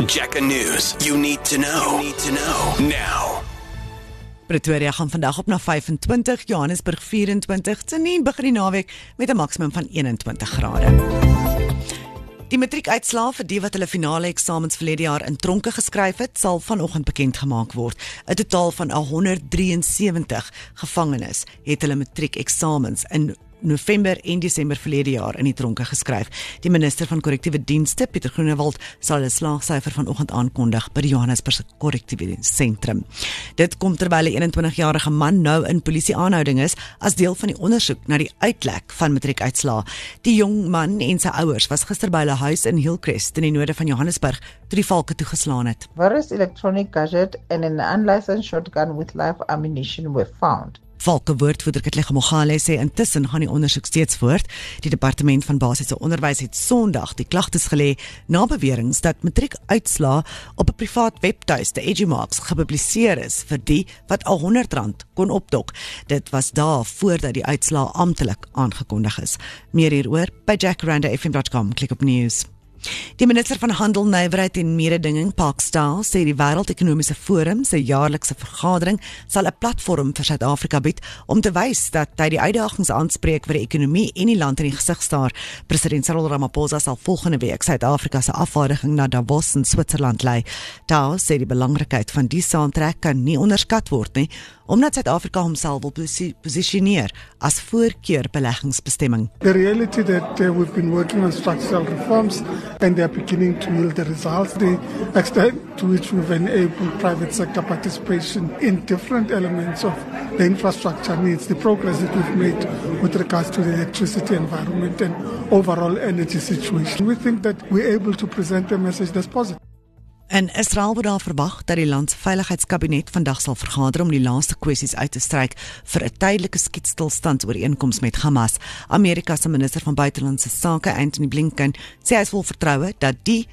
Jacka News. You need to know. Now. Pretoria gaan vandag op na 25, Johannesburg 24, Tsenien begin die naweek met 'n maksimum van 21 grade. Die matriekuitslae vir die wat hulle finale eksamens verlede jaar in tronke geskryf het, sal vanoggend bekend gemaak word. 'n Totaal van 173 gevangenes het hulle matriekeksamens in November en Desember verlede jaar in die tronke geskryf. Die minister van korrektiewe dienste, Pieter Groenewald, sal 'n slaagsyfer vanoggend aankondig by die Johannesburg korrektiewe sentrum. Dit kom terwyl 'n 21-jarige man nou in polisie-aanhouding is as deel van die ondersoek na die uitlek van matriekuitslae. Die jong man en sy ouers was gister by hulle huis in Hillcrest in die noorde van Johannesburg toe die valke toegeslaan het. Various electronic gadgets and an unlicensed shotgun with live ammunition were found. Valke woordvoerder Katlego Mogale sê intussen gaan die ondersoek steeds voort. Die departement van basiese onderwys het Sondag die klagtes gelê na beweringe dat matriekuitslae op 'n privaat webtuiste Edumarks gepubliseer is vir die wat al R100 kon opdok. Dit was daar voordat die uitslae amptelik aangekondig is. Meer hieroor by jackarandafm.com. Klik op news. Die minister van Handel, Nywerheid en Mededinging, Park Staal, sê die Wêreldekonomiese Forum se jaarlikse vergadering sal 'n platform vir Suid-Afrika bied om te wys dat hy die uitdagings aanspreek vir die ekonomie en die land in die gesig staar. President Cyril Ramaphosa sal volgende week Suid-Afrika se afvaardiging na Davos in Switserland lei. Taal sê die belangrikheid van die saamtrek kan nie onderskat word nie, omdat Suid-Afrika homself wil posisioneer as voorkeurbeleggingsbestemming. The reality that we've been working on structural reforms and they are beginning to yield the results. The extent to which we've enabled private sector participation in different elements of the infrastructure needs, the progress that we've made with regards to the electricity environment and overall energy situation. We think that we're able to present a message that's positive. In Israel word daar verwag dat die land se veiligheidskabinet vandag sal vergader om die laaste kwessies uit te stryk vir 'n tydelike skietstilstandsooreenkoms met Hamas. Amerika se minister van buitelandse sake, Antony Blinken, sê hy is vol vertroue dat die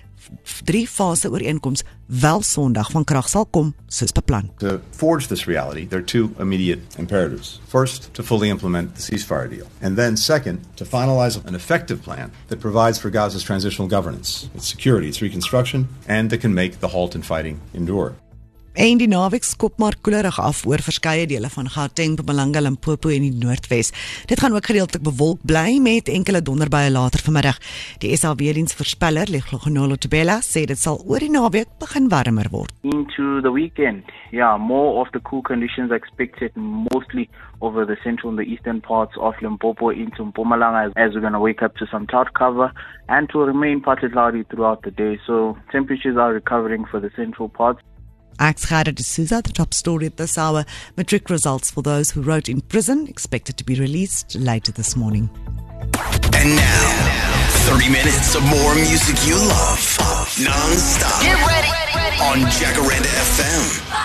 3-fase ooreenkoms wel Sondag van krag sal kom soos beplan. To forge this reality, there are two immediate imperatives. First, to fully implement the ceasefire deal. And then second, to finalize an effective plan that provides for Gaza's transitional governance, its security, its reconstruction, and that can make the halt in fighting endure. En die naweek skop maar koelerig af oor verskeie dele van Gauteng, Mpumalanga, Limpopo en die Noordwes. Dit gaan ook gedeeltelik bewolk bly met enkele donderbuie later vanmiddag. Die SAW-diens voorspeller, Legonolo Tebela, sê dit sal oor die naweek begin warmer word. Into the weekend, more of the cool conditions expected mostly over the central and the eastern parts of Limpopo into Mpumalanga as we're going to wake up to some cloud cover and to remain partly cloudy throughout the day. So temperatures are recovering for the central parts. Gerda de Souza, the top story at this hour. Matric results for those who wrote in prison expected to be released later this morning. And now, 30 minutes of more music you love. Non-stop. Get ready. On Jackaranda FM.